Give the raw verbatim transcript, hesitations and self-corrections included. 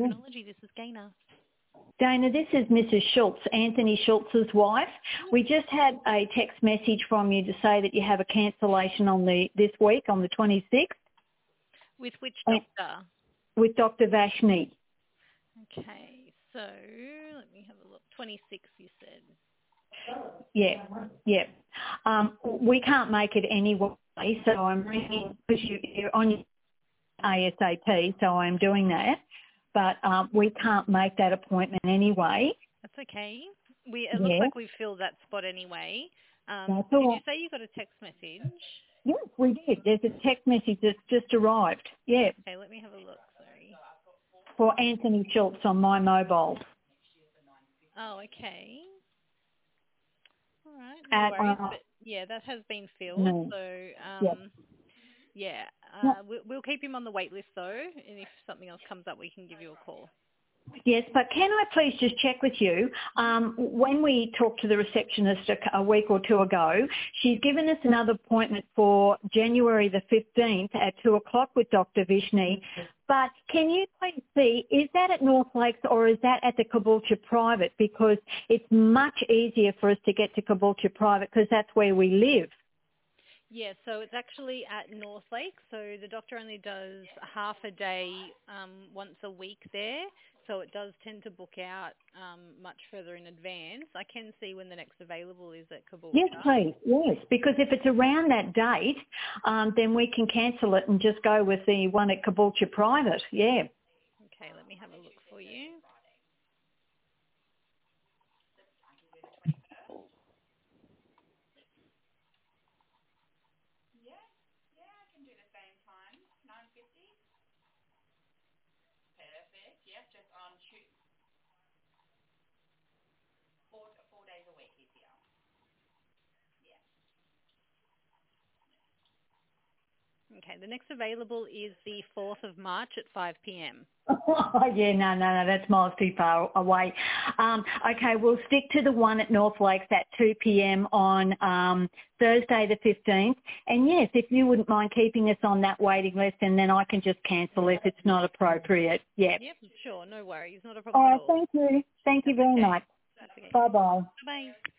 Endocrinology. This is Gaynor. Dana, this is Missus Schultz, Anthony Schultz's wife. We just had a text message from you to say that you have a cancellation on the this week on the twenty-sixth. With which doctor? With Doctor Vashni. Okay, so let me have a look. twenty-six, you said. Yeah, yeah. Um, we can't make it anyway, so I'm ringing because you, you're on your ASAP, so I'm doing that. But um, we can't make that appointment anyway. That's okay. We It yeah. looks like we filled that spot anyway. Um, That's did all you right. say you got a text message? Yes, we did. There's a text message that's just arrived. Yeah. Okay, let me have a look. Sorry. For Anthony Schultz on my mobile. Oh, okay. All right, no At, worries. uh, But yeah, that has been filled. no. So um, Yep. yeah, Yep. uh, we'll, we'll keep him on the wait list though, and if something else comes up, we can give you a call. Yes, but can I please just check with you? Um, when we talked to the receptionist a, a week or two ago, she's given us another appointment for January the fifteenth at two o'clock with Doctor Vashni. But can you please see, is that at North Lakes or is that at the Caboolture Private? Because it's much easier for us to get to Caboolture Private because that's where we live. Yeah, so it's actually at North Lake. So the doctor only does half a day um, once a week there. So it does tend to book out um, much further in advance. I can see when the next available is at Caboolture. Yes, please. Yes, because if it's around that date, um, then we can cancel it and just go with the one at Caboolture Private. Yeah. Okay, let me have a look for you. Okay, the next available is the fourth of March at five p.m. Oh, yeah, no, no, no, that's miles too far away. Um, okay, we'll stick to the one at North Lakes at two p.m. on um, Thursday the fifteenth. And yes, if you wouldn't mind keeping us on that waiting list, and then I can just cancel if it's not appropriate. Yeah. Yep, sure, no worries, not a problem All at right, all. thank you. Thank you That's very okay. much. That's okay. Bye-bye. Bye.